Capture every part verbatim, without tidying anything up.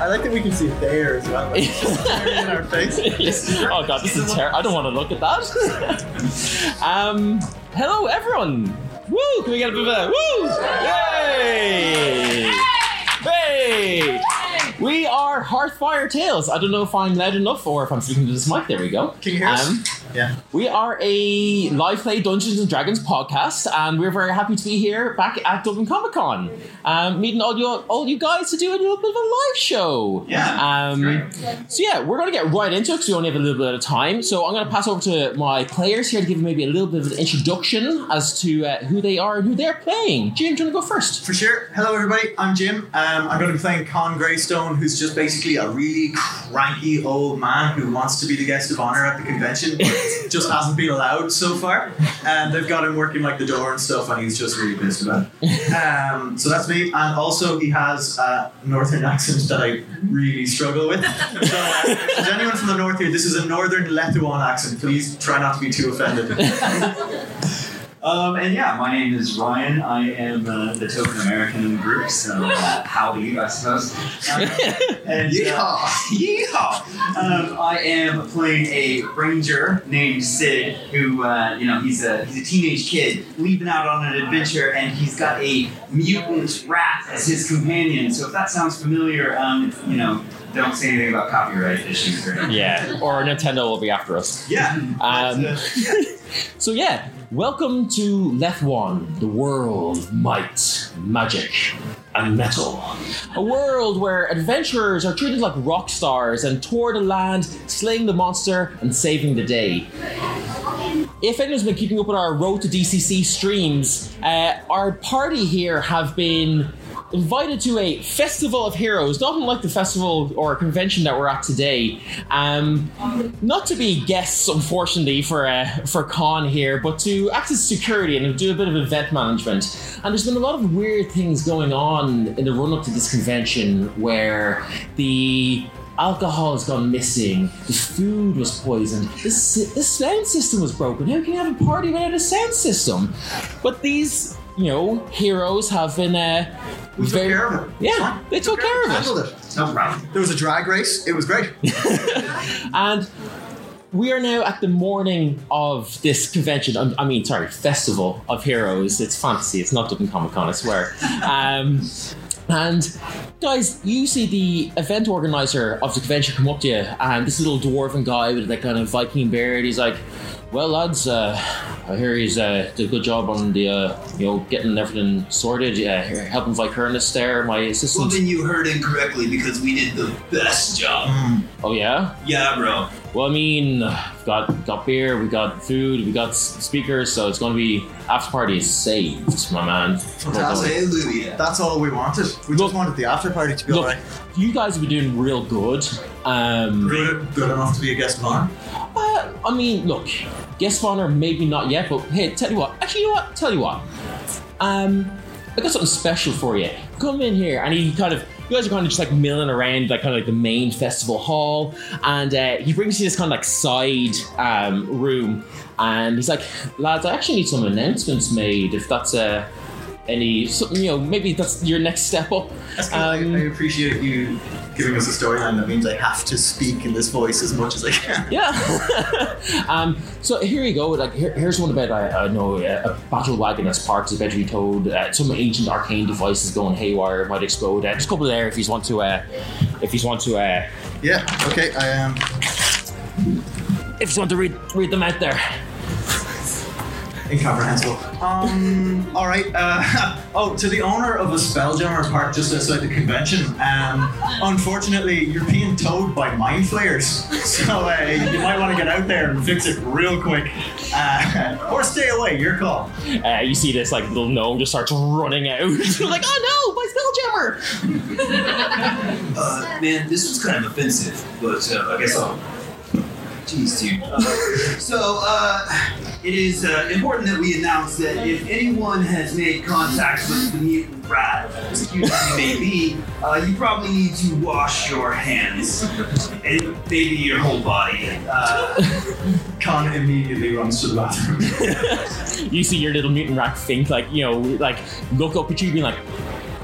like that we can see it there as well. Like, it's just staring in our face. Yes. Oh god, this is terrible. I don't want to look at that. um, hello everyone. Woo! Can we get a bit of a woo? Yay! Hey! We are Hearthfire Tales. I don't know if I'm loud enough or if I'm speaking to this mic. There we go. Can you hear us? Um, Yeah. We are a live play Dungeons and Dragons podcast, and we're very happy to be here back at Dublin Comic Con, um, meeting all you all you guys to do a little bit of a live show. Yeah. Um, so yeah, we're going to get right into it because we only have a little bit of time. So I'm going to pass over to my players here to give maybe a little bit of an introduction as to uh, who they are and who they're playing. Jim, do you want to go first? For sure. Hello, everybody. I'm Jim. Um, I'm going to be playing Con Greystone, who's just basically a really cranky old man who wants to be the guest of honor at the convention, but just hasn't been allowed so far. And they've got him working like the door and stuff, and he's just really pissed about it. Um, so that's me. And also, he has a northern accent that I really struggle with. So, uh, if there's anyone from the north here, this is a northern Lethuan accent. Please try not to be too offended. Um, and yeah, my name is Ryan. I am uh, the token American in the group, so uh, howdy, I suppose. Um, and, uh, yeehaw! Um, I am playing a ranger named Sid, who, uh, you know, he's a he's a teenage kid leaving out on an adventure, and he's got a mutant rat as his companion. So if that sounds familiar, um, you know, don't say anything about copyright issues or anything. Yeah, or Nintendo will be after us. Yeah. Um, uh, yeah. So yeah, welcome to Lethwan, the world of might, magic, and metal. A world where adventurers are treated like rock stars and tour the land, slaying the monster and saving the day. If anyone's been keeping up with our Road to D C C streams, uh, our party here have been invited to a festival of heroes, not unlike the festival or convention that we're at today. Um, not to be guests, unfortunately, for uh, for con here, but to act as security and do a bit of event management. And there's been a lot of weird things going on in the run-up to this convention where the alcohol has gone missing, the food was poisoned, the, the sound system was broken. How can you have a party without a sound system? But these, you know, heroes have been uh, We took very, care of it. yeah, they took care of it. Handled it. No problem. There was a drag race. It was great. And we are now at the morning of this convention. I I mean, sorry, Festival of Heroes. It's fantasy. It's not Dublin Comic Con, I swear. Um, and guys, you see the event organizer of the convention come up to you, and this little dwarven guy with that kind of Viking beard. He's like, "Well, lads, uh, I hear he's uh, did a good job on the, uh, you know, getting everything sorted. Yeah, here, helping Vicurnus there, my assistant." Well, then you heard incorrectly because we did the best job. Mm. Oh yeah. Yeah, bro. Well, I mean, we've got got beer, we got food, we got s- speakers, so it's going to be after party is saved, my man. Fantastic. Hallelujah. That's all we wanted. We Look- just wanted the after party to be Look, alright. you guys have been doing real good. Um, Good, good enough to be a guest of honor. uh, I mean, look, guest of honor, maybe not yet, but hey, tell you what. Actually, you know what? Tell you what. Um, I got something special for you. Come in here, and he kind of. You guys are kind of just like milling around, like kind of like the main festival hall, and uh, he brings you this kind of like side um, room, and he's like, "Lads, I actually need some announcements made. If that's uh, any something, you know, maybe that's your next step up." That's good. Um, I, I appreciate you giving us a storyline that means I have to speak in this voice as much as I can. Yeah. um, so here you go. Like here, here's one about I, I know uh, a battle wagon that's parked is about to be towed. Uh, some ancient arcane device is going haywire, might explode. Uh, just a couple there if you want to. Uh, if you want to. Uh, Yeah, okay, I am. Um, if you want to read read them out there. incomprehensible. Um, alright, uh, oh, to the owner of a Spelljammer park just outside the convention, um, unfortunately, you're being towed by mind flayers, so uh, you might want to get out there and fix it real quick. Uh, or stay away, your call. Uh, you see this like little gnome just starts running out. Like, oh no, my Spelljammer! Uh, man, this was kind of offensive, but uh, I guess I'll. Jeez, dude. Uh, so, uh, it is uh, important that we announce that if anyone has made contact with the mutant rat, as cute as he may be, uh, you probably need to wash your hands and maybe your whole body. Uh, Con immediately runs to the bathroom. You see your little mutant rat think like, you know, like look up at you being like,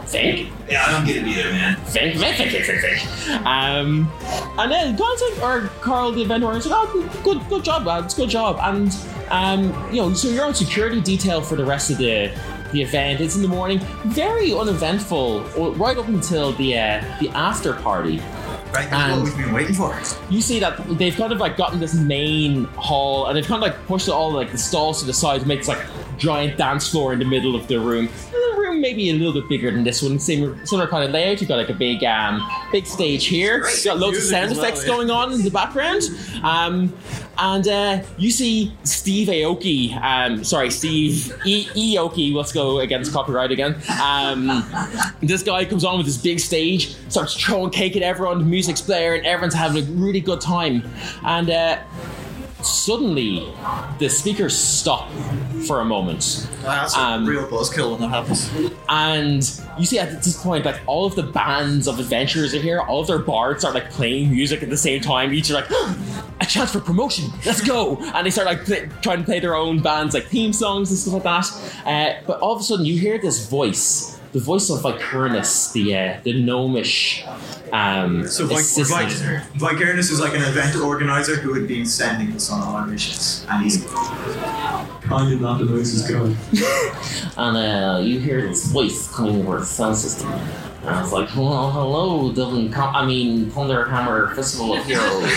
Think. Yeah, I don't get it either, man. Think, think, think, think, think, think. Um, and then God's like, or Carl, the event organizer, like, oh, good, good job, lads, good job. And, um, you know, so you're on security detail for the rest of the the event. It's in the morning, very uneventful, right up until the uh, the after party. Right, that's And- what we've been waiting for. You see that they've kind of like gotten this main hall, and they've kind of like pushed all like the stalls to the side to make this like giant dance floor in the middle of the room. The room maybe a little bit bigger than this one, same similar kind of layout. You've got like a big um big stage here. Great. You've got loads of Music sound as well, effects yeah. going on in the background. Um, and uh, you see Steve Aoki, um, sorry, Steve e- Aoki, let's go against copyright again. Um, this guy comes on with this big stage, starts throwing cake at everyone, the music's blaring, everyone's having a really good time. And uh, suddenly, the speakers stop for a moment. That's Um, a real buzzkill when that happens. And you see at this point, like, all of the bands of adventurers are here, all of their bards start like playing music at the same time. Each are like, a chance for promotion, let's go! And they start like play, trying to play their own bands, like theme songs and stuff like that. Uh, but all of a sudden, you hear this voice, the voice of Vicurnus, the uh, the gnomish um, So Vic- assistant. Vic- Vicurnus is like an event organizer who had been sending us on our missions, and he's kind of not the nicest guy. And uh, you hear this voice coming over the sound system. And it's like, well, hello, Dublin, Com- I mean, Thunderhammer Festival of Heroes.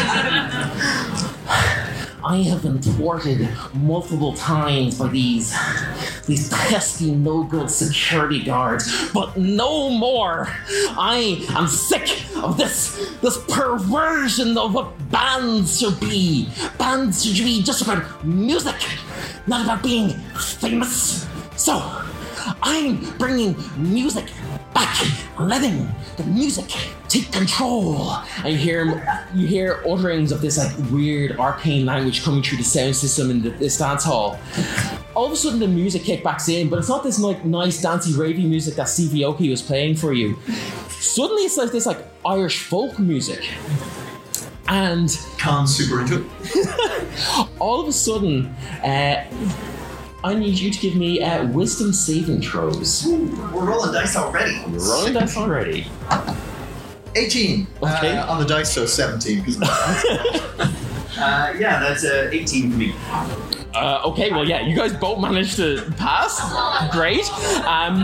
I have been thwarted multiple times by these these pesky, no-good security guards, but no more. I am sick of this this perversion of what bands should be. Bands should be just about music, not about being famous. So, I'm bringing music back, letting the music take control. And you hear you hear utterings of this like weird arcane language coming through the sound system in the, this dance hall. All of a sudden, the music kickbacks in, but it's not this like nice dancey ravey music that Steve Aoki was playing for you. Suddenly, it's like this like Irish folk music, and Khan's super into it. all of a sudden, uh, I need you to give me uh, wisdom saving throws. We're rolling dice already. You're rolling dice already. eighteen. Okay. Uh, on the dice, so seventeen. 'cause- Uh, yeah, that's uh, eighteen for me. Uh, okay, well, yeah, you guys both managed to pass. Great. Um,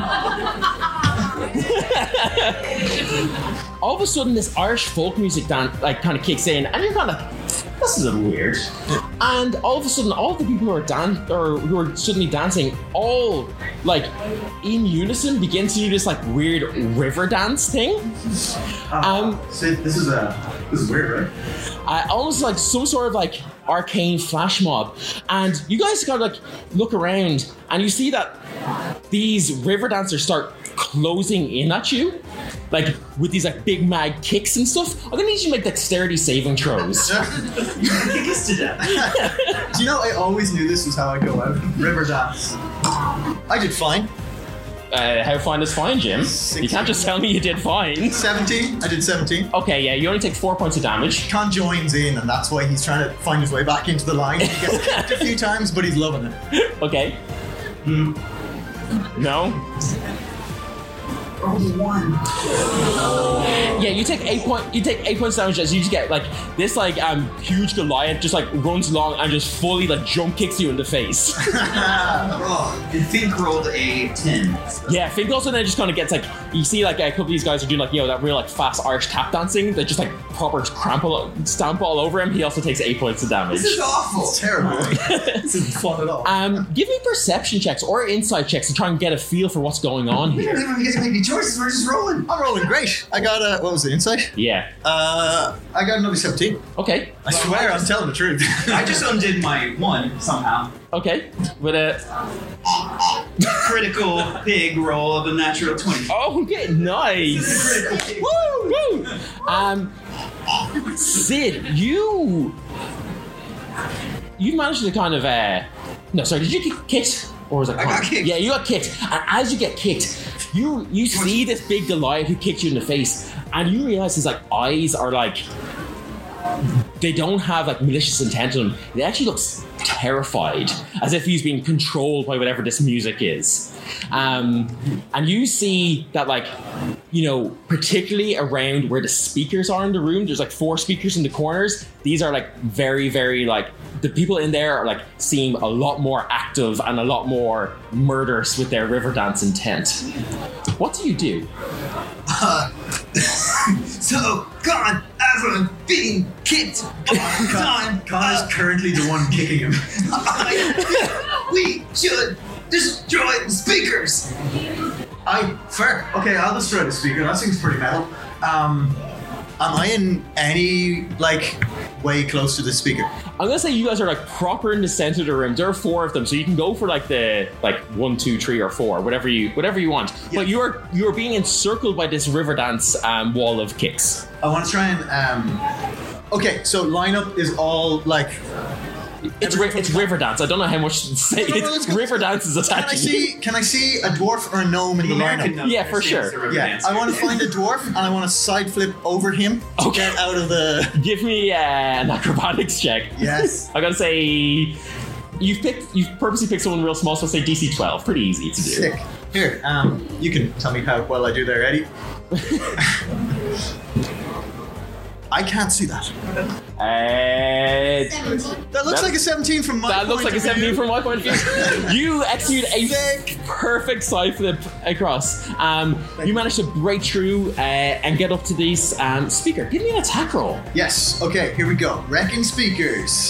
all of a sudden, this Irish folk music dan- like kind of kicks in, and you're kind of, this is a little weird. And all of a sudden, all the people who are dan- or who are suddenly dancing, all like in unison, begin to do this like weird river dance thing. Um, so this is a this is weird, right? uh, almost like some sort of like arcane flash mob. And you guys gotta like look around and you see that these river dancers start closing in at you, like with these like big mad kicks and stuff. I'm gonna need you to make dexterity saving throws. You can kick us to death. Do you know I always knew this was how I go out? River dance. I did fine. Uh, how fine is fine, Jim? You can't just tell me you did fine. seventeen. I did seventeen. Okay, yeah, you only take four points of damage. Khan joins in, and that's why he's trying to find his way back into the line. He gets kicked a few times, but he's loving it. Okay. Hmm. No? Yeah, you take eight point. You take eight points damage as you just get like this like um huge Goliath just like runs along and just fully like jump kicks you in the face. Oh, and Fink rolled a ten. Yeah, Fink also then just kind of gets like you see like a couple of these guys are doing like you know that real like fast Irish tap dancing that just like proper trample stamp all over him. He also takes eight points of damage. This is awful. It's terrible. This isn't fun at all. Um, give me perception checks or insight checks to try and get a feel for what's going on We don't here. even get to make any choices. We're just rolling. I'm rolling great. I got a what was the insight? Yeah. Uh, I got another seventeen. Okay. I swear I'm telling the truth. I just undid my one somehow. Okay. With a Critical big roll of a natural twenty. oh, okay, nice. Critical pig. Woo! Woo! Um, Sid, you you managed to kind of uh, no, sorry, did you get kicked or was it? I got kicked. Yeah, you got kicked, and as you get kicked, you you see this big Goliath who kicked you in the face, and you realize his like eyes are like they don't have like malicious intent in them. He actually looks terrified, as if he's being controlled by whatever this music is. Um, and you see that, like, you know, particularly around where the speakers are in the room, there's like four speakers in the corners. These are like very, very like the people in there are like seem a lot more active and a lot more murderous with their river dance intent. What do you do? Uh, so, Khan, as I'm being kicked all the time, Khan uh, is currently the one kicking him. I, we should destroy the speakers. I fair. Okay, I'll destroy the speaker. That seems pretty metal. Um, am I in any like way close to the speaker? I'm gonna say you guys are like proper in the center of the room. There are four of them, so you can go for like the like one, two, three, or four, whatever you whatever you want. Yeah. But you're you're being encircled by this river dance um, wall of kicks. I want to try and. Um, okay, so lineup is all like. It's ri- it's river dance. I don't know how much to say. No, no, no, It's let's go. river dance is Can I attacking see? Can I see a dwarf or a gnome in the, American lineup? number Yeah, for seems sure. to river Yeah, dance I here. want to find a dwarf and I want to side flip over him to Okay. get out of the. you. Give me uh, an acrobatics check. Yes. I'm gonna say you've picked you've purposely picked someone real small, so say D C twelve. Pretty easy to do. Sick. Here, um, you can tell me how well I do there, Eddie. I can't see that. Uh, seventeen. That looks That- like a seventeen from my that looks point like a of view. seventeen from my point of view. You execute a Sick. perfect side flip across. Um, you manage to break through uh, and get up to this um, speaker. Give me an attack roll. Yes, okay, here we go. Wrecking speakers.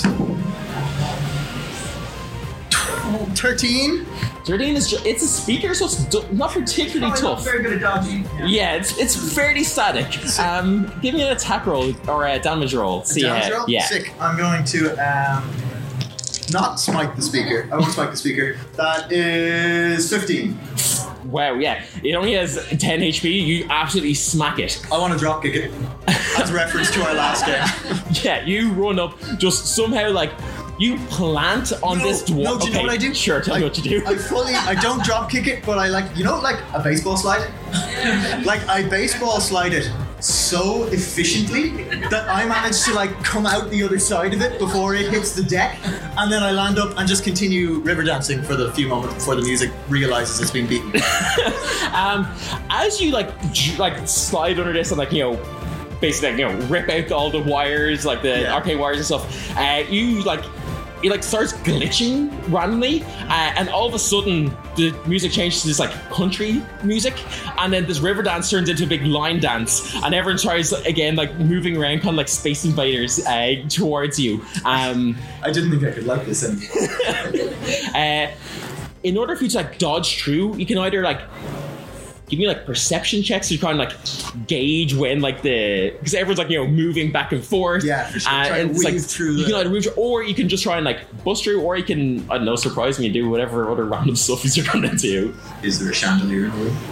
thirteen. thirteen is ju- it's a speaker, so it's du- not particularly Probably not tough. very good at dodging. Yeah, it's it's fairly static. Um, give me an attack roll or a damage roll. See Damage how- roll? Yeah. Sick. I'm going to um, not smite the speaker. I won't smite the speaker. That is fifteen. Wow. Yeah. It only has ten H P. You absolutely smack it. I want to drop kick it as reference to our last game. Yeah. You run up, just somehow like you plant on No, this dwarf. no, do you know what I do? Sure. Tell I, me what you do. I fully, I don't drop kick it, but I like, you know, like a baseball slide? Like I baseball slide it so efficiently that I managed to like come out the other side of it before it hits the deck, and then I land up and just continue river dancing for the few moments before the music realizes it's been beaten. Um, as you like j- like slide under this and like you know, basically like, you know rip out all the wires like the Yeah. arcade wires and stuff. Uh, you like. It like starts glitching randomly, uh, and all of a sudden the music changes to this like country music, and then this river dance turns into a big line dance, and everyone tries again like moving around, kind of like Space Invaders uh, towards you. Um, I didn't think I could like this anymore. uh, in order for you to like dodge through, you can either like give me like perception checks to try and like gauge when like the because everyone's like you know moving back and forth. Yeah, for sure. Uh, Try and to it's, like, weave through You the- can either move through, or you can just try and like bust through, or you can I don't know surprise me and do whatever other random stuff you're gonna do. Is there a chandelier in the room?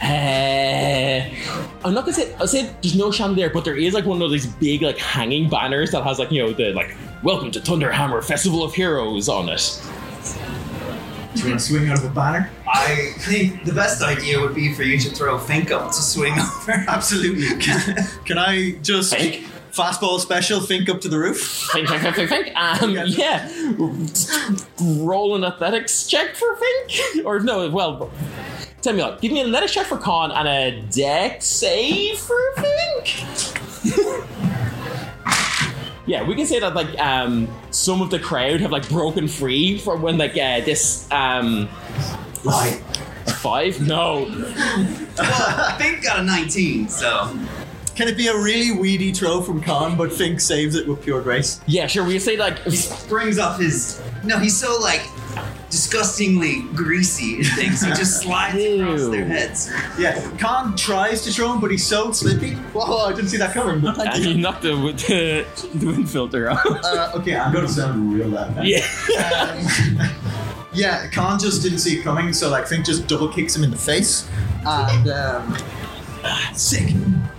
Uh, I'm not gonna say I'll say there's no chandelier, but there is like one of these big like hanging banners that has like you know the like "Welcome to Thunderhammer Festival of Heroes" on it. Do you want to swing out of a banner? I think the best idea would be for you to throw Fink up to swing over. Absolutely. Can, can I just Fink? fastball special Fink up to the roof? Think, think, think, think, think. Um, yeah. Roll an athletics check for Fink? Or no, well, tell me what. Give me an athletics check for Con and a dex save for Fink. Yeah, we can say that like um, some of the crowd have like broken free from when like uh, this um, Right. five. No, Well, Fink got a nineteen, so Can it be a really weedy throw from Khan, but Fink saves it with pure grace? yeah, sure. We can say like he springs off his. No, he's so like disgustingly greasy and things. He just slides across Ew. their heads. Yeah, Khan tries to throw him, but he's so slippy. Whoa, I didn't see that coming. But thank and you. you knocked the, the, the wind filter off. Uh, okay, I'm going to sound real loud now. Yeah. Um, yeah, Khan just didn't see it coming, so like Fink just double kicks him in the face, and um, sick.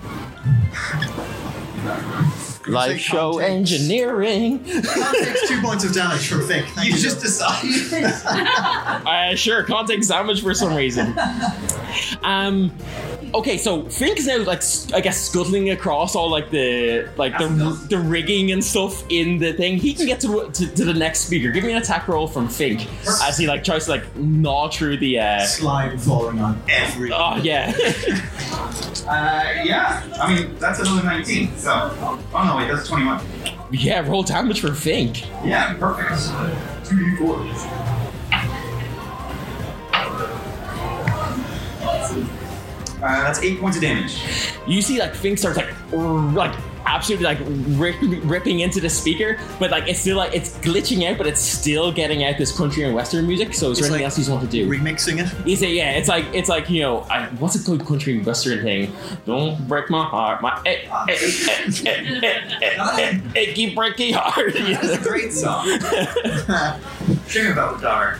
Live show engineering. Khan takes two points of damage from Fink. Thank You you just decided. Uh, sure, can't take damage for some reason. Um, okay, so Fink is now like s- I guess scuttling across all like the like the the rigging and stuff in the thing. He can get to, to to the next speaker. Give me an attack roll from Fink as he like tries to like gnaw through the. Uh, Slime falling on every. oh yeah. Uh, yeah. I mean, that's another nineteen. So, oh no, wait, that's twenty-one. Yeah, roll damage for Fink. Yeah, perfect. Two d four. Uh, that's eight points of damage. You see like Fink starts like r- like absolutely like rip, ripping into the speaker, but like it's still like it's glitching out, but it's still getting out this country and western music. So is there It's anything like else you want to do? Remixing it. You say yeah, it's like it's like you know I, what's a good country and western thing? Don't break my heart, my eh, eh, eh, eh, eh, eh, eh, achy breaky heart. That's a great song. Sing about Dar.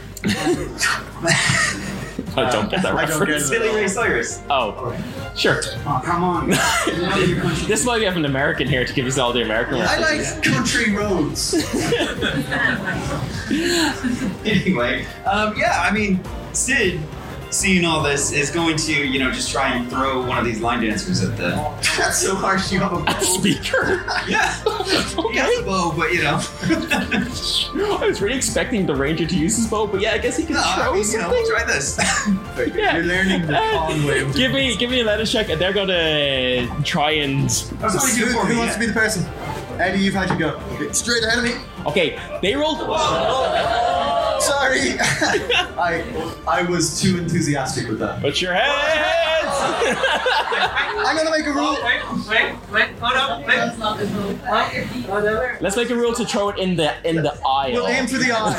I don't get that I don't get reference. it. Billy Ray Cyrus. Oh, sure. Oh, come on. You know your country. This might be have an American here to give us all the American I references. like country roads. Anyway, um, yeah, I mean, Sid, seeing all this, is going to, you know, just try and throw one of these line dancers at the. That's so harsh. You have a A speaker. Yeah! He has a bow, but you know. I was really expecting the ranger to use his bow, but yeah, I guess he can No, I throw mean, you know, something. try this. Yeah. You're learning the Uh, con way. of- Give me, give me a letter check, and they're gonna try and. That's only Who, two for who me. wants to be the person? Eddie, you've had your go. Okay, straight ahead of me. Okay, they rolled. Sorry. I I was too enthusiastic with that. Put your heads. I'm gonna make a rule. Wait, wait, wait, hold up, wait. Let's make a rule to throw it in the in the aisle. We'll aim for the eye.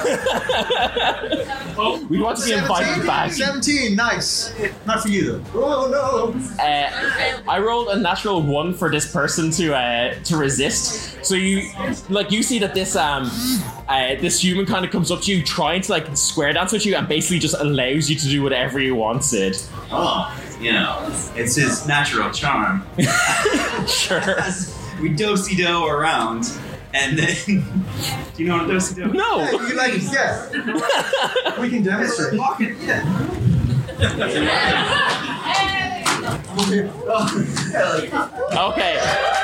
We want to be invited back. seventeen, nice. Not for you though. Oh no. Uh, I rolled a natural one for this person to uh, to resist. So you like you see that this um uh, this human kind of comes up to you trying to like square dance with you and basically just allows you to do whatever you want, Sid. Oh, you know, it's his natural charm. Sure. As we do-si-do around, and then. Do you know what a do-si-do? No. Yeah, you like yeah. We can demonstrate. Pocket, yeah. Okay.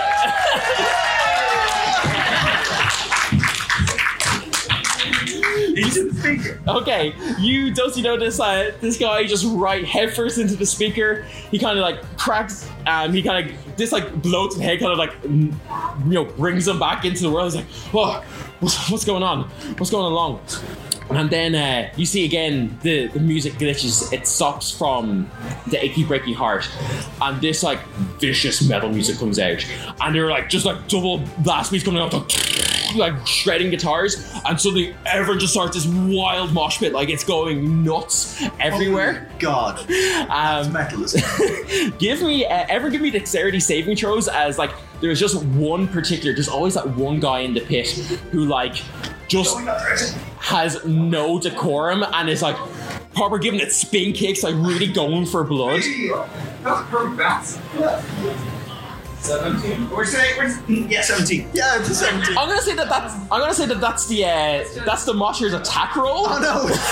He's in the speaker. Okay, you don't you know this uh, this guy just right headfirst into the speaker. He kind of like cracks. Um, he kind of this like blow to the head kind of like mm, you know brings him back into the world. He's like, oh, what's, what's going on? What's going along? And then uh, you see again the, the music glitches. It stops from the achy breaky heart, and this like vicious metal music comes out, and they're like just like double blast beats coming out, like, like shredding guitars, and suddenly everyone just starts this wild mosh pit, like it's going nuts everywhere. Oh God. Um, Metal is give me uh, ever give me dexterity saving throws as like there's just one particular. There's always that one guy in the pit who like just has no decorum and is like proper giving it spin kicks, like really going for blood. That was a perfect bounce. Seventeen. We're saying, we're, yeah, seventeen. Yeah, it's a seventeen. I'm gonna say that that's I'm gonna say that that's the uh, that's the Mosher's attack roll. Oh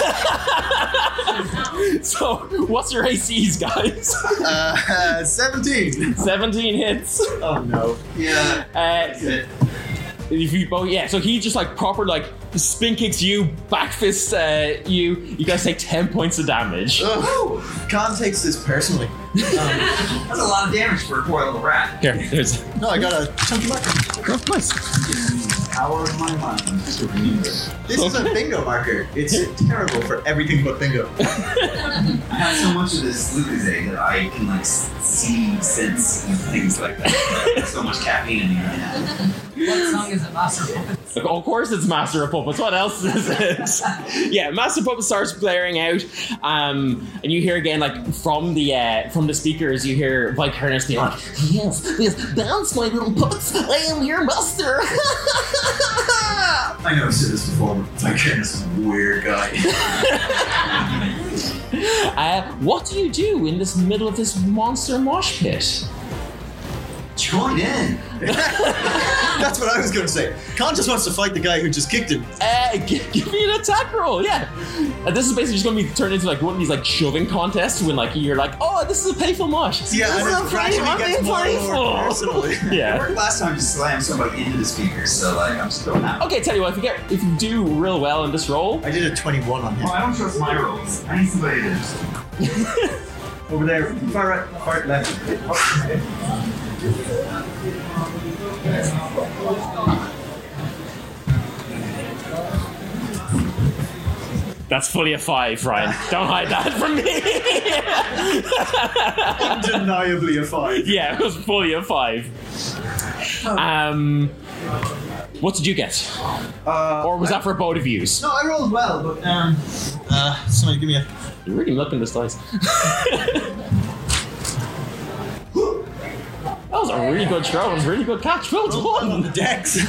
no. So what's your A Cs, guys? Uh, seventeen. seventeen hits. Oh no. Yeah. Uh, It. If you both, yeah, so he just like proper like spin kicks you, back fists uh, you. You guys take ten points of damage. Ugh. Khan takes this personally. Um, That's a lot of damage for a poor little rat. Here, there's. no, I got a chunky marker. Oh, nice. Power of my mind. This is a bingo marker. It's terrible for everything but bingo. I have so much of this Lucozade that I can like see, sense, and things like that. There's so much caffeine in here. What song is it, Master Puppets? Of course, it's Master of Puppets. What else is it? Yeah, Master of Puppets starts blaring out, um, and you hear again, like from the uh, from the speakers, you hear Vicurnus being like, "Yes, yes, dance, my little puppets. I am your master." I know I've said this before, but Vicurnus is a weird guy. uh, what do you do in this middle of this monster mosh pit? Join in. That's what I was going to say. Khan just wants to fight the guy who just kicked him. Uh, give, give me an attack roll, yeah. And this is basically just going to be turned into like one of these like shoving contests when like you're like, oh, this is a playful mosh. Yeah, this and is it a gradually I'm gets being more and more playful. personal. It Yeah. worked last time to slam somebody into the speakers, so like I'm just going out. Okay, tell you what, if you get if you do real well in this roll, I did a twenty-one on him. Well, I don't trust my rolls. I need somebody to. Over there, far right, far left. that's fully a five, Ryan. Don't hide that from me. Undeniably a five. Yeah, it was fully a five. Um, what did you get? Uh, Or was that for both of yous? No, I rolled well, but um, uh, somebody give me a. You're really milking this dice. That was a really good throw. It was a really good catch. Well On done. the decks.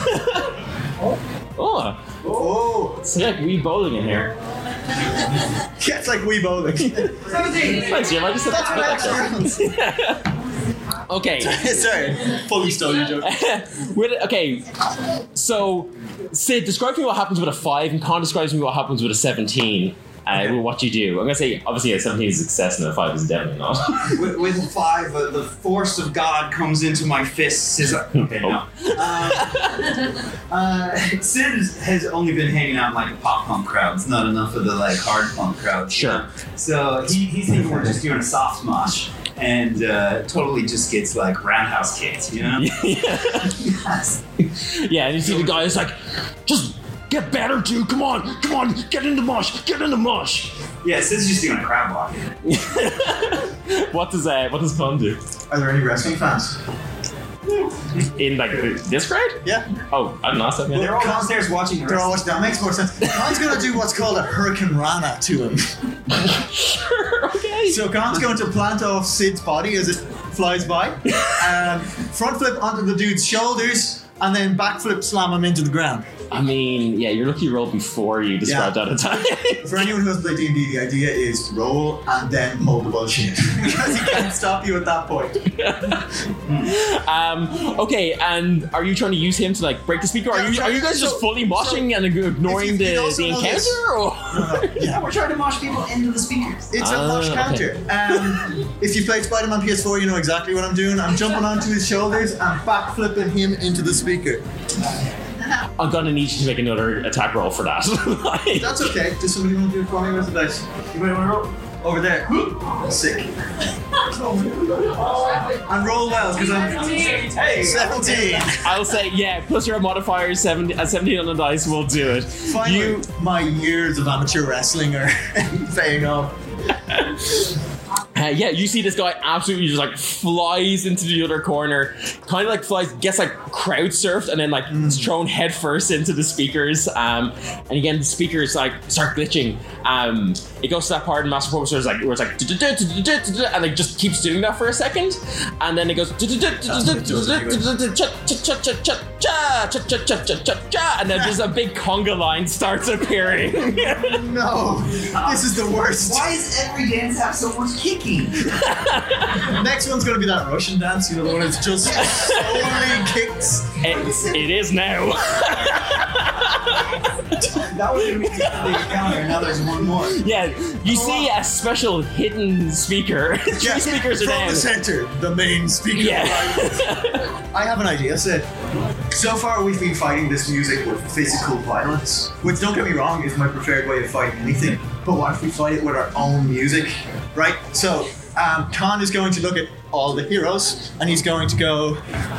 Oh, Oh, it's like wee bowling in here. yeah, it's like Wii bowling. Thanks, Jim. I just said That's what that. Okay. Sorry, fully stole your joke. With it- okay, so Sid, describe to me what happens with a five, and Con describes to me what happens with a seventeen. Uh, Okay. with what you do. I'm gonna say obviously a seventeen is a success, and a five is definitely not. With, with five, uh, the force of God comes into my fists. Is okay, no. Uh, uh, Sid has only been hanging out in like pop punk crowds, not enough of the like hard punk crowds. you Sure. know? So he, he's thinking we're just doing a soft mosh, and uh, totally just gets like roundhouse kicked, you know? yeah. Yes. Yeah, and you see the guy is like, just get better, dude. Come on, come on, get in the mosh, get in the mosh. Yeah, Sid's just doing a crab walk. What does uh, what does Con do Are there any wrestling fans? in like this grade? Yeah. Oh, I don't know. So, yeah. They're all downstairs watching the They're all rest. watching. That makes more sense. Khan's gonna do what's called a Hurricane Rana to him. Sure, okay. So Khan's going to plant off Sid's body as it flies by, um, front flip onto the dude's shoulders, and then backflip slam him into the ground. I mean, yeah, you're lucky you rolled before you described Yeah. that attack. For anyone who hasn't played D and D, the idea is roll and then pull the bullshit because he can't stop you at that point. um, okay, and are you trying to use him to like break the speaker? Are Yeah, you are you guys so- just fully moshing and ignoring if you- you'd the, also the know encounter? this- Or? No, no, yeah. We're trying to mosh people into the speakers. It's a Ah, mosh okay. counter. Um, if you played Spider-Man P S four, you know exactly what I'm doing. I'm jumping onto his shoulders and backflipping him into the speaker. I'm gonna need you to make another attack roll for that. Like- That's okay. Does somebody want to do it for me? Where's the dice? Anybody want to roll? Over there. Sick. And roll well because I'm seventeen. I'll say yeah. Plus your modifier is seventy, uh, seventeen on the dice will do it. Finally, You my years of amateur wrestling are paying off. Uh, yeah, you see this guy absolutely just like flies into the other corner, kind of like flies, gets like crowd surfed, and then like is thrown head first into the speakers. Um, and again, the speakers like start glitching. Um, it goes to that part in Master Puppets where it's like, where it's like, and it just keeps doing that for a second, and then it goes, and then just a big conga line starts appearing. No, this is the worst. Why does every dance have so much kicking? Next one's gonna be that Russian dance, you know, the one that's just solely kicks. It, it is now. That was gonna be the counter. Now there's one more. Yeah, you see a special hidden speaker. Three Yeah, speakers are from down. the center, the main speaker. Yeah. I have an idea, Sid. So far, we've been fighting this music with physical violence, which, don't get me wrong, is my preferred way of fighting anything. But what if we fight it with our own music, right? So, um, Khan is going to look at all the heroes, and he's going to go.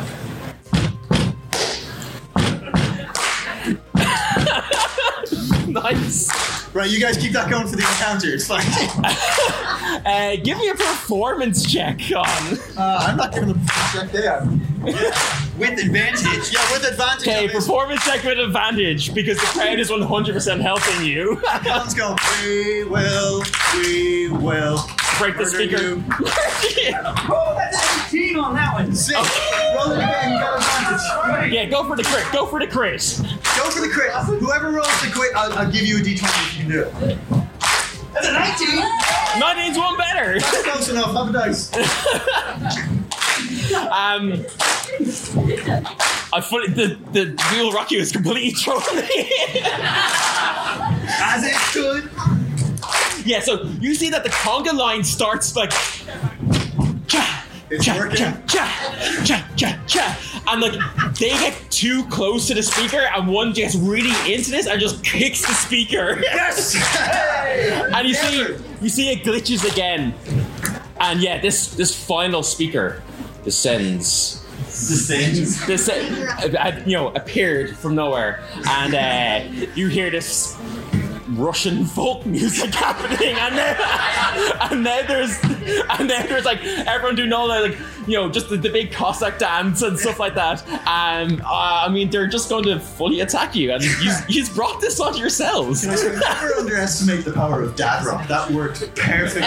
Nice. Right, you guys keep that going for the encounter. It's fine. Uh, give me a performance check on. Uh, I'm not giving a check there. With advantage. Yeah, with advantage. Okay, on this. performance check with advantage because the crowd is one hundred percent helping you. Khan's going. We will. We will. Break the murder speaker. you. Oh, that's eighteen on that one. Six. Roll it again. You got advantage. Yeah, go for the crit. Go for the crit. Go for the crit. Whoever rolls the crit, I'll, I'll give you a d twenty if you can do it. That's a nineteen. nineteen's one better. Close enough. Have a dice. Um, I fully the the wheel rocky was completely thrown me. As it should. Yeah, so you see that the conga line starts like cha It's cha working. cha cha cha cha cha, and like they get too close to the speaker, and one gets really into this and just kicks the speaker. Yes! And you see you see it glitches again, and yeah, this this final speaker descends. Descends. This uh, you know appeared from nowhere, and uh, you hear this Russian folk music happening, and then and then there's and then there's like everyone doing all that, like you know just the, the big Cossack dance and stuff like that. And uh, I mean they're just going to fully attack you, and you you've brought this on yourselves. Can I say, never underestimate the power of dad rock. That worked perfectly.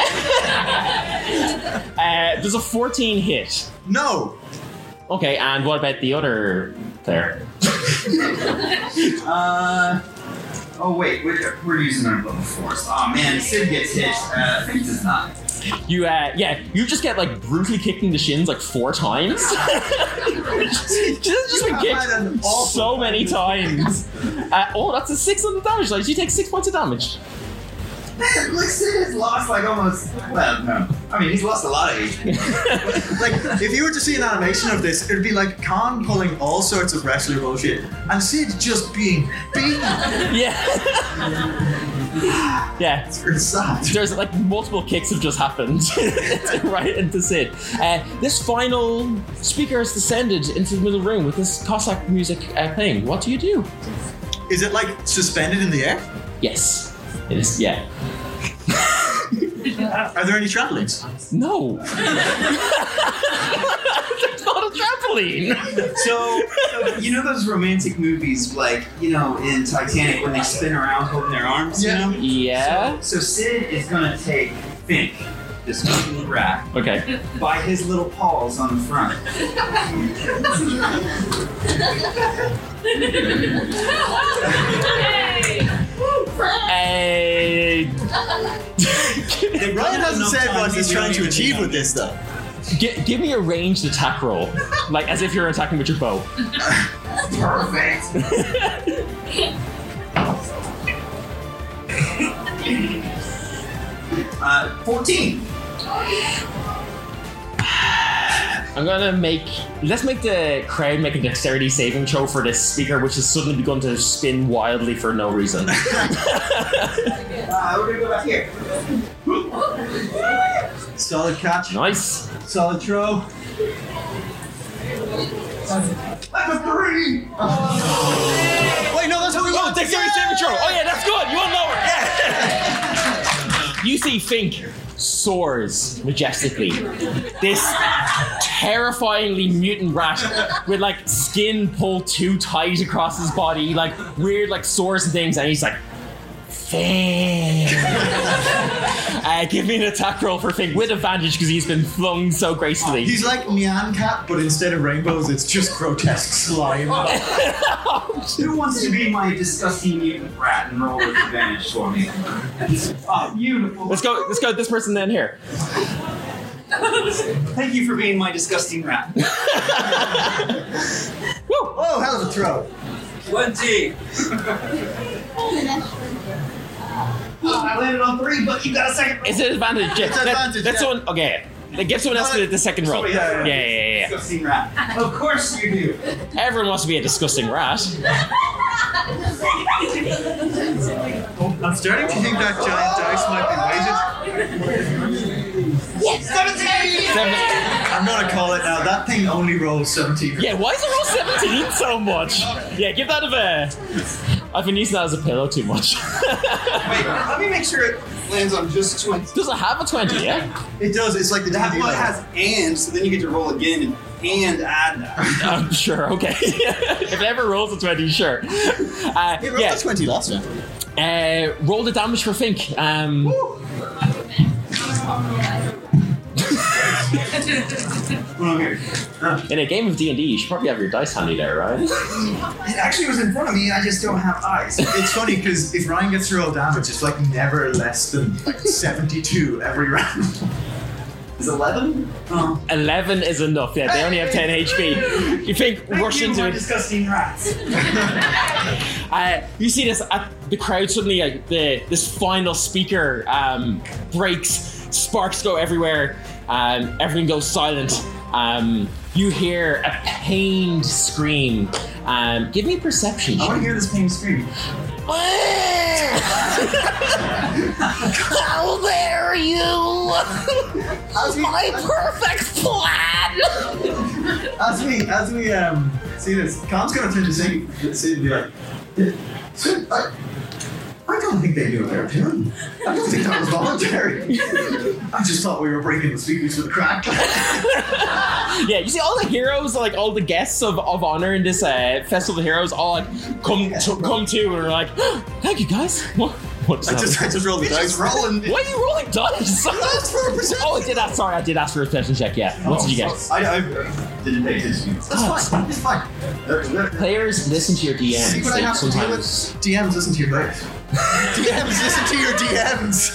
Uh, there's a fourteen hit. No! Okay, and what about the other player? Uh. Oh wait, we're, we're using our level fours. Oh man, Sid gets hit. Uh, Fink does not. You, uh, yeah, you just get like brutally kicked in the shins like four times. just, just been You have had an kicked awful so many times. Uh, oh, that's a six on the damage. Like, you take six points of damage. Man, look, Sid has lost like almost. Well, no. I mean, he's lost a lot of H P. Like, if you were to see an animation of this, it'd be like Khan pulling all sorts of wrestler bullshit and Sid just being beaten. Yeah. Yeah. It's really sad. There's like multiple kicks have just happened right into Sid. Uh, this final speaker has descended into the middle of the room with this Cossack music uh, playing. What do you do? Is it like suspended in the air? Yes. It is, yeah. Are there any trampolines? No. There's not a trampoline. So, so, you know those romantic movies, like, you know, in Titanic when they spin around holding their arms, Yeah. you know? Yeah. So, so Sid is gonna take Fink, this fucking rat, Okay. by his little paws on the front. Uh, Ryan hasn't said what he's trying to achieve with this, though. gi- give me a ranged attack roll, like as if you're attacking with your bow. Perfect. uh, fourteen. I'm gonna make. Let's make the crowd make a dexterity saving throw for this speaker, which has suddenly begun to spin wildly for no reason. Uh, we're gonna go back here. Solid catch. Nice. Solid throw. That's a three. Wait, no, that's how we Oh, want. dexterity saving throw. Oh yeah, that's good. You want lower? Yeah. You see Fink soars majestically. This terrifyingly mutant rat with like skin pulled too tight across his body, like weird like sores and things, and he's like, Fink. uh, give me an attack roll for Fink with advantage because he's been flung so gracefully. He's like Nyan Cat, but instead of rainbows, it's just grotesque slime. Who wants to be my disgusting mutant rat and roll with advantage for me? Oh, beautiful. Let's go. Let's go. With this person then here. Thank you for being my disgusting rat. Woo! Oh, hell of a throw. twenty. Oh, I landed on three, but you got a second. It's an advantage. It's Let- advantage, Let's yeah. someone. Okay. Give someone else the, the second roll. Yeah, Yeah, yeah, yeah, yeah, yeah. Disgusting rat. Of course you do. Everyone wants to be a disgusting rat. I'm starting to think that giant dice might be weighted. seventeen. Seven. I'm gonna call it now. That thing only rolls seventeen. Yeah, why is it roll seventeen so much? Yeah, give that a. Uh, I've been using that as a pillow too much. Wait, let me make sure it lands on just twenty. Does it have a twenty? Yeah. It does. It's like the That D and D one level. has and, so then you get to roll again and, and add that. I'm sure. Okay. If it ever rolls a twenty, sure. Uh, It rolled yeah. a twenty last time. Uh, roll the damage for Fink. Um, Well, here. in a game of D and D, you should probably have your dice handy there, right? It actually was in front of me. I just don't have eyes. It's funny because if Ryan gets to roll damage, it's like never less than like seventy-two every round. Is eleven? Oh. eleven is enough. Yeah, they only have ten H P. You think rush you, into my it. disgusting rats. Uh, you see this at the crowd suddenly, like the this final speaker um, breaks, sparks go everywhere, um, everything goes silent. Um, you hear a pained scream. Um, give me perception. I want to hear this pain scream. How dare you! My perfect plan! As we as we um see this, Khan's gonna turn to Sid Sid and be like, Sid, I, I don't think they knew what they were doing. I don't think that was voluntary. I just thought we were breaking the speakers for the crack. Yeah, you see all the heroes, like all the guests of, of honor in this uh, Festival of Heroes, all like come to, come to and are like, thank you guys. What? What's I just I just rolled the dice. Rolling. Why are you rolling dice? That's for a perception. Oh, I did that. Sorry, I did ask for a perception check. Yeah. What did you get? I, I didn't pay attention. That's fine. It's fine. They're- they're- Players listen to your D Ms. See what I like, have to deal with? sometimes. D Ms listen to your players. D Ms listen to your D Ms.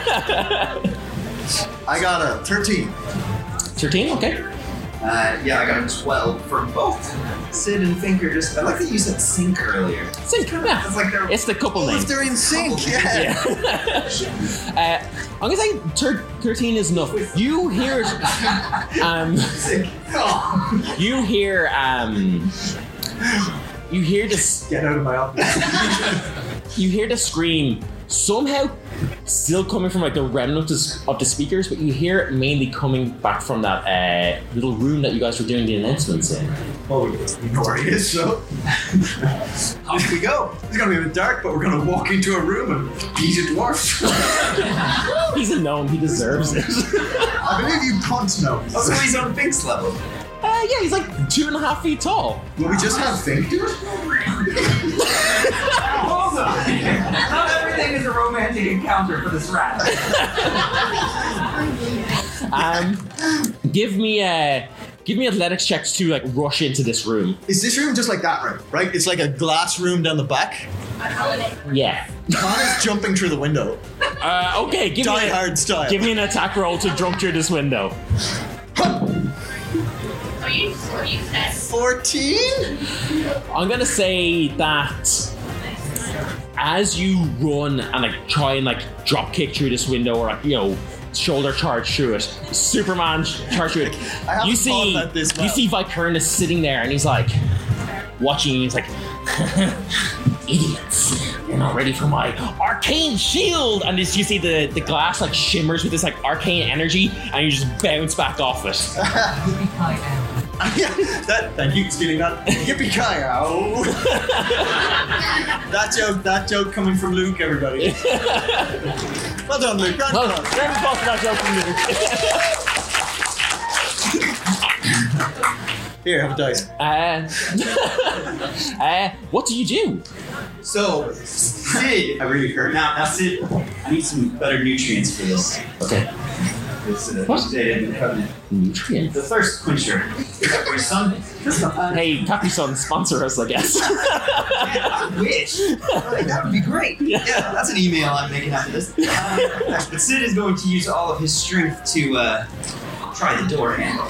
I got a thirteen. thirteen. Okay. Uh, yeah, I got a twelve for both. Sid and Finker. Just I like that you said Sink earlier. Sync. Yeah. It's like they're It's the couple Oh, name. if they're in sync, yeah. Yeah. uh, I'm gonna say thir- thirteen is enough. You hear, um, Sink. Oh. you hear, um, you hear this. Get out of my office. You hear the scream somehow still coming from like the remnants of the speakers, but you hear it mainly coming back from that uh, little room that you guys were doing the announcements in. Oh, you know where he is, so off we go. It's gonna be a bit dark, but we're gonna walk into a room and beat a dwarf. He's a gnome, he deserves it. I believe you can't know. Oh, so he's on Fink's level. Uh, yeah, he's like two and a half feet tall. Will we just have Fink do it? Hold on. Not everything is a romantic encounter for this rat. Um, give me a. Give me athletics checks to like rush into this room. Is this room just like that room, right? It's like a glass room down the back. Yeah. Khan is jumping through the window. Uh, okay, give Die me a, Hard style. give me an attack roll to jump through this window. fourteen? I'm gonna say that as you run and like try and like drop kick through this window or like you know shoulder charge through it, Superman charge through it. I haven't You thought see, about this well. you see Vicurnus sitting there and he's like watching you. He's like, idiots. You're not ready for my arcane shield, and this, you see the, the glass like shimmers with this like arcane energy, and you just bounce back off it. Yeah, that, thank you for stealing that. Yippee-ki-yow. That joke, that joke coming from Luke, everybody. Well done, Luke. Round Well, of applause. round of applause for that joke from Luke. Here, have a dice. Uh, uh, what do you do? So, Sid, I really hurt. Now, now, Sid, I need some better nutrients for this. Okay. This uh, What? data in the covenant. Nutrient. The thirst quencher. Your son. Uh, Hey, Capri Sun, sponsor us, I guess. I wish. Like, that would be great. Yeah. Yeah, that's an email I'm making after this. Uh, but Sid is going to use all of his strength to uh, try the door handle.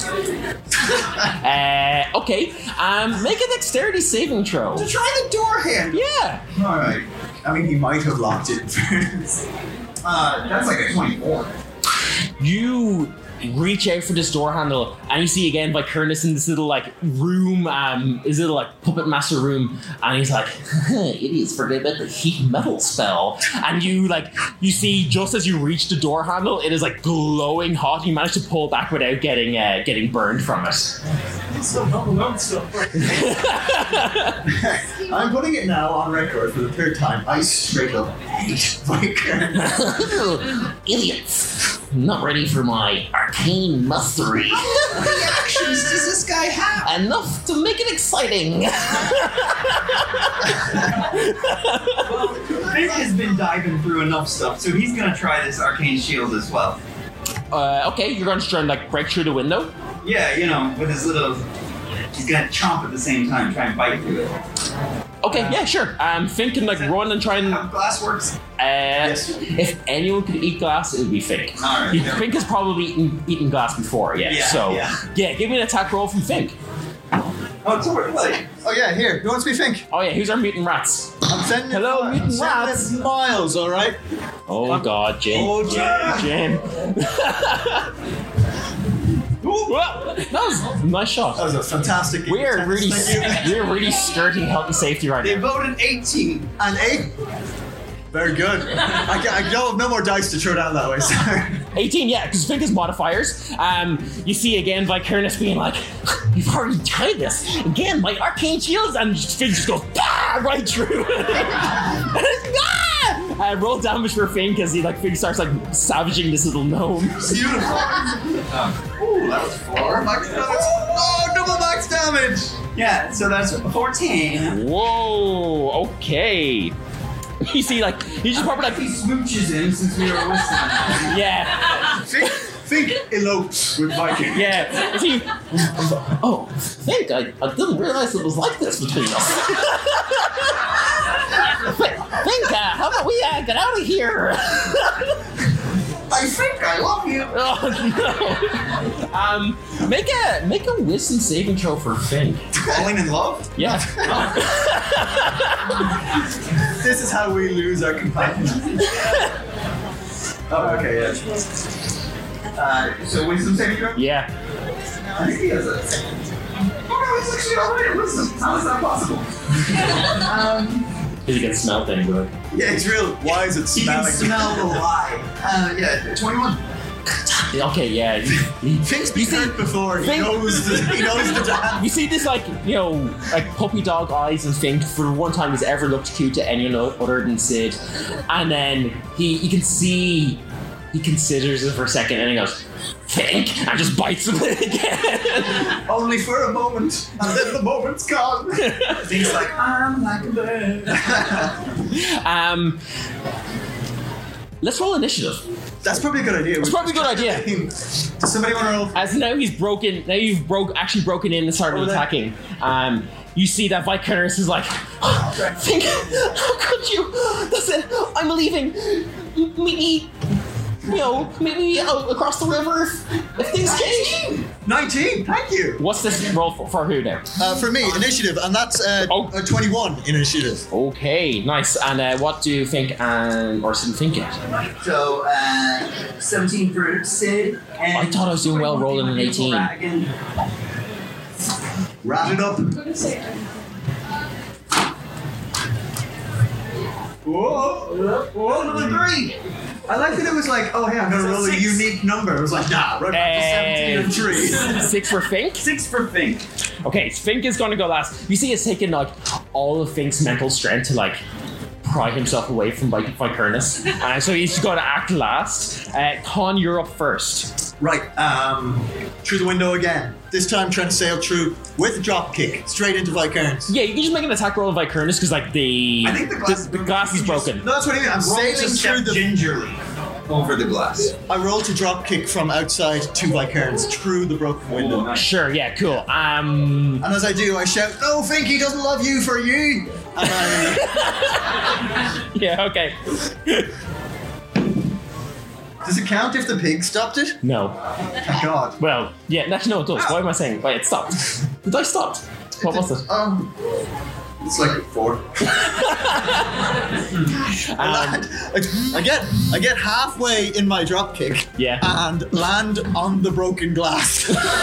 Uh, okay. Um, make a dexterity saving throw. To try the door handle. Yeah. All right. I mean, he might have locked it in fairness. Uh, that's like a twenty-four. You reach out for this door handle, and you see again Vicurnus in this little like room, um, his little like puppet master room, and he's like, "Idiots, forget about the heat metal spell." And you like, you see just as you reach the door handle, it is like glowing hot. You manage to pull back without getting uh, getting burned from it. So Home Alone stuff, right? I'm putting it now on record for the third time. I straight up hate Vicurnus. Idiots, not ready for my arcane mastery. What reactions does this guy have? Enough to make it exciting. Well, Vic has been diving through enough stuff, so he's gonna try this arcane shield as well. Uh, okay, you're going to try and like break through the window. Yeah, you know, with his little. He's gonna chomp at the same time, try and bite through it. Okay, yeah, sure. Um, Fink can like run and try and. How glass works? Uh, If anyone could eat glass, it would be Fink. All right. He- Fink has probably eaten, eaten glass before, yeah. Yeah, so yeah. yeah, give me an attack roll from Fink. Oh, it's over. Like, Oh yeah, here. Who wants to be Fink? Oh yeah, who's our mutant rats? I'm sending it. Hello, I'm mutant sending rats. it miles, all right. Oh god, Jim. Oh, Jim. Jim. Whoa, that was a nice shot. That was a fantastic game. We are Tennis, really, thank you. we are really skirting health and safety right they now. voted eighteen. And eight. Very good. I, ca- I don't have no more dice to throw down that way, sorry. eighteen, yeah, because Fink has modifiers. Um, you see again Vicurnus being like, "You've already tried this again. My arcane shields," and Fink just goes bah, right through. ah! uh, roll damage for Fink as he like Fink starts like savaging this little gnome. Beautiful. Ooh, that was four. Max damage. Oh, double max damage. Yeah, so that's fourteen. Whoa. Okay. You see, like he's just probably like, He smooches him since we were whistling. yeah. Think, think elopes with Viking. Yeah. You see, oh, Fink, I, I didn't realize it was like this between us. Fink, uh, how about we uh, get out of here? I think I love you. Oh no. Um, make a make a wisdom saving throw for Fink. Falling in love? Yeah. This is how we lose our companions. Oh, okay, yeah. Uh, so wisdom saving throw? Yeah. I think he has a. Oh no, he's actually alright at wisdom. How is that possible? um, Because you can smell things, but Yeah, he's real wise at he can smelling. smell the lie. Uh, yeah, twenty-one. okay, yeah. You, you- Fink's you been see, hurt before. He Fink- knows the he knows the dance. you see this like you know like puppy dog eyes and Fink for the one time he's ever looked cute to anyone other than Sid, and then he you can see he considers it for a second and he goes Fink and just bites him again. Only for a moment, and then the moment's gone. Things like, I'm like a bird. um, let's roll initiative. That's probably a good idea. It's probably a good idea. Does somebody want to roll? As now he's broken, now you've broke actually broken in and started Oh, there. attacking. Um, you see that Vicurnus is like, Fink, how could you? That's it. I'm leaving. Meet me, you know, meet me out across the river if, if things change. nineteen. Thank you. What's this roll for, for who now? Uh, for me, initiative, and that's uh, Oh. a twenty-one in initiative. Okay, nice. And uh, what do you think and or Sid think it? So, uh, seventeen for Sid. And I thought I was doing well rolling an eighteen. Again. Wrap it up. Whoa! Whoa, another three! I like that it was like, oh hey, I'm gonna So roll a six. unique number. It was like, nah, right back to seventeen and three. Six for Fink? Six for Fink. Okay, Fink is going to go last. You see, it's taken like all of Fink's mental strength to like pry himself away from like Vicurnus, uh, so he's going to act last. Uh, Con, you're up first. Right, um, through the window again. This time trying to sail through with a drop kick straight into Vicurnus. Yeah, you can just make an attack roll on Vicurnus because like the I think the glass the, the glass is broken. No, that's what I mean. I'm Roll sailing to through step the. gingerly over the glass. I rolled to drop kick from outside to Vicurnus through the broken window. nice. Sure, yeah, cool. Um, And as I do, I shout, "No, Finky doesn't love you for you!" And I, yeah, okay. does it count if the pig stopped it? No, Thank God. well, yeah, actually, no, it does. Why am I saying? Wait, it stopped. The dice stopped. What was it? Um, it's like a four. Um, I, I get, I get halfway in my drop kick yeah. and land on the broken glass.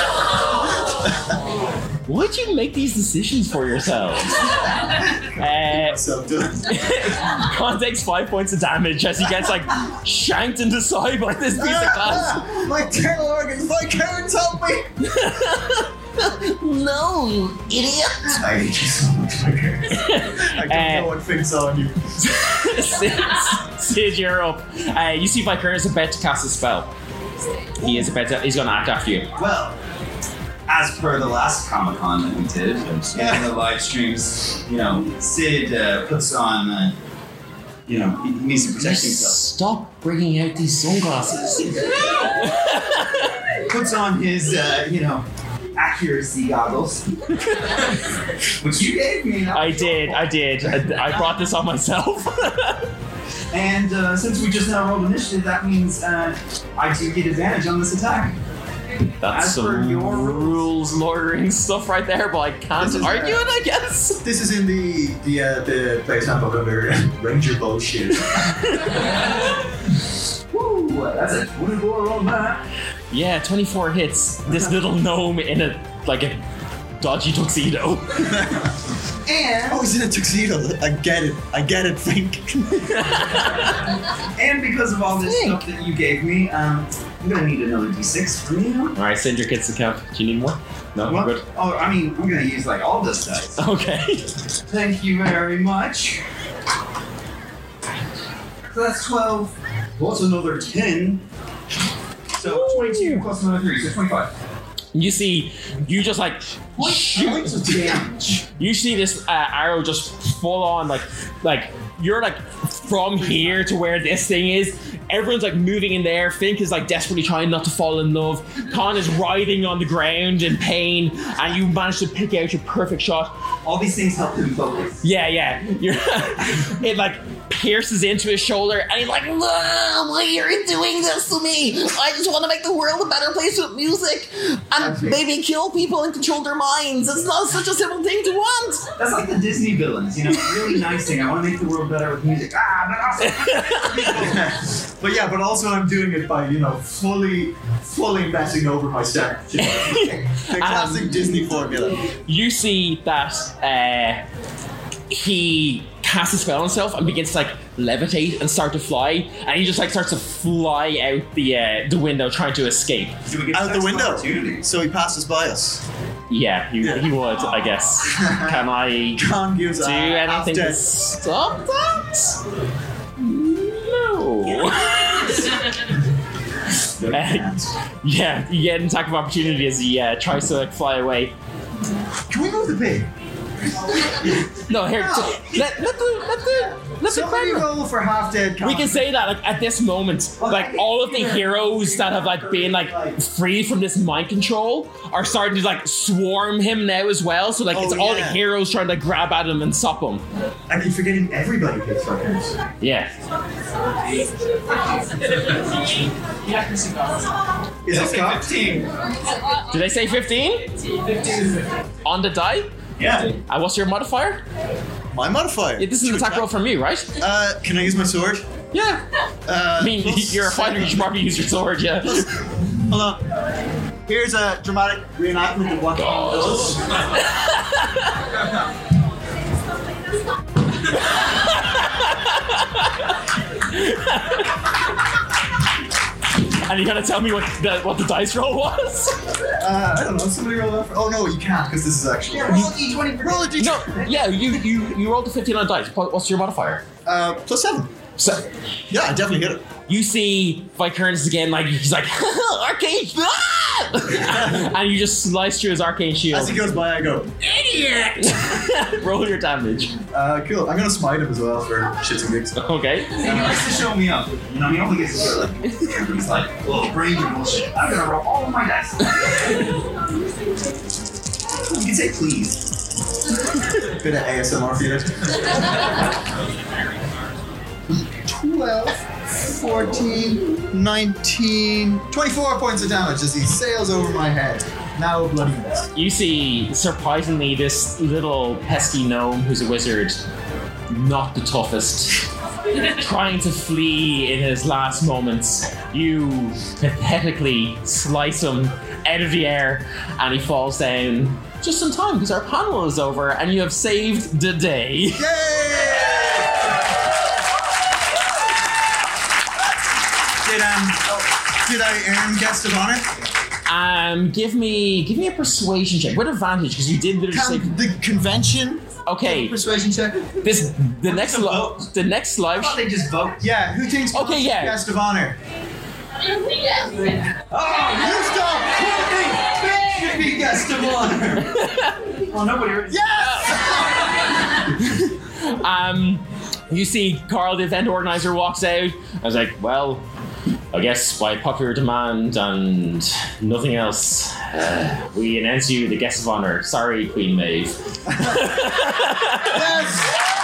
Why'd you make these decisions for yourselves? uh, So done. Con takes five points of damage as he gets like shanked in the side by this piece of glass. Ah, my internal organs, my currents help me. No, you idiot! I hate you so much, my currents. I don't Uh, know what fits on you. Sid, Sid, you're up. Uh, you see Vicurnus about to cast a spell. He is about to, he's going to act after you. Well, as per the last Comic Con that we did, in the live streams, you know, Sid uh, puts on, uh, you know, he, he needs to protect himself. Stop bringing out these sunglasses. Puts on his, uh, you know, accuracy goggles, which you gave me. I did, I did. I, I brought this on myself. And uh, since we just now rolled initiative, that means uh, I do get advantage on this attack. That's As per some your rules lawyering stuff right there, but I can't This is, argue uh, it, I guess. This is in the the uh, the place handbook under Ranger bullshit. Woo! That's a twenty-four on that. Yeah, twenty-four hits. This little gnome in a, like a dodgy tuxedo. And Oh, he's in a tuxedo. I get it. I get it, Fink. and because of all this stuff that you gave me, um, I'm gonna need another d six from you. Alright, send your kids to camp. Do you need more? No? What? Good. Oh, I mean, I'm gonna use like all this dice. Okay. Thank you very much. So that's twelve plus another ten. So twenty-two plus another three, so twenty-five. You see, you just like shoot. Points of damage. You see this uh, arrow just full on, like, like you're like from here to where this thing is. Everyone's like moving in there. Fink is like desperately trying not to fall in love. Khan is writhing on the ground in pain, and you manage to pick out your perfect shot. All these things help him focus. Yeah, yeah. You're it like pierces into his shoulder, and he's like, "No, why are you doing this to me? I just want to make the world a better place with music, and maybe kill people and control their minds. It's not such a simple thing to want." That's like the Disney villains, you know, really nice thing. I want to make the world better with music. Ah, but also But yeah, but also I'm doing it by, you know, fully, fully messing over my stats. You know? The classic Um, Disney formula. You see that uh, he casts a spell on himself and begins to like levitate and start to fly, and he just like starts to fly out the uh, the window trying to escape. do we get Out the next window. opportunity? So he passes by us. Yeah, he, he would, I guess. Can I Khan gives do a anything to half-dead- stop that? No. Uh, yeah, you get an attack of opportunity as he uh, tries to like fly away. Can we move the pig? No, here, t- let, let the let the let the Somebody crowd- roll for half dead. We can say that, like, at this moment, like, all of the heroes that have, like, been, like, freed from this mind control are starting to, like, swarm him now as well. So, like, Oh, it's all the yeah. heroes trying to, like, grab at him and stop him. I keep forgetting everybody gets fuckers. Yeah. Is it Scott? fifteen. Did I say fifteen? On the die? Yeah. Uh, what's your modifier? My modifier. Yeah, this is an attack roll from me, right? Uh, can I use my sword? Yeah. Uh, I mean, plus you're a fighter, you should probably use your sword, yeah. Hold on. Here's a dramatic reenactment of what Khan does. And you gotta tell me what the, what the dice roll was? Uh, I don't know. Somebody roll that. For, oh no, you can't because this is actually. Yeah, roll a d twenty. Roll a d No, yeah, you, you, you rolled a fifteen on dice. What- What's your modifier? Uh, plus seven. So, Yeah, I definitely hit it. you see Vicurnus again, like, he's like, arcane, ah! And you just slice through his arcane As shield. he goes by, I go. Roll your damage. Uh, cool. I'm gonna smite him as well for shits and gigs. Okay. He likes to show me up. You know, he only gets to like, he's like, oh, brain bullshit. I'm gonna roll all of my dice. You can say please. Bit of A S M R for you. twelve, fourteen, nineteen, twenty-four points of damage as he sails over my head. Now a bloody mess. You see, surprisingly, this little pesky gnome who's a wizard, not the toughest, trying to flee in his last moments. You pathetically slice him out of the air, and he falls down just in time because our panel is over and you have saved the day. Yay! Did um, did I earn guest of honor? Um, give me give me a persuasion check with advantage because you did literally Can say the convention okay. persuasion check? This the next a li- vote? the next live. I thought they just vote. Yeah, who thinks Okay, yeah. guest of honor? Oh, You stop! you should be guest of honor. Well, nobody already. Um, you see Carl, the event organizer, walks out. I was like, well, I guess by popular demand and nothing else, uh, we announce you the guest of honor. Sorry, Queen Maeve. Yes!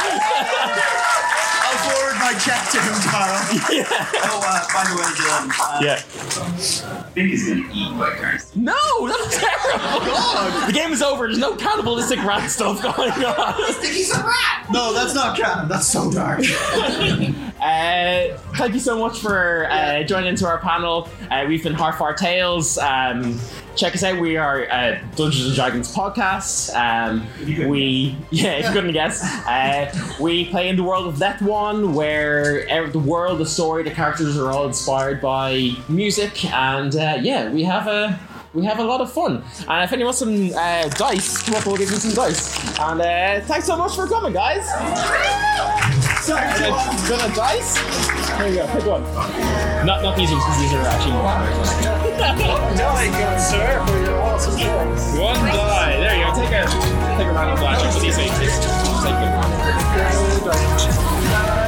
I'll forward my check to him tomorrow. Oh, uh, by the way, Dylan, uh, Yeah. I think he's gonna eat by turns. No, that's terrible. The game is over. There's no cannibalistic rat stuff going on. He's a rat! No, that's not canon. That's so dark. Uh, thank you so much for uh, joining into our panel. Uh, we've been Harfar Tales. Um, check us out. We are uh, Dungeons and Dragons podcast. Um, we, yeah, if you couldn't guess, uh, we play in the world of Let One, where ev- the world, the story, the characters are all inspired by music, and uh, yeah, we have a. We have a lot of fun. And if anyone wants some uh, dice, come up, we'll give you some dice. And uh, thanks so much for coming, guys. Sorry, gonna dice? Here you go, pick one. Not not these ones, because these are actually more powerful. Die, good sir, for your awesome choice. One die. There you go. Take a take a random die. What do you say? Take it.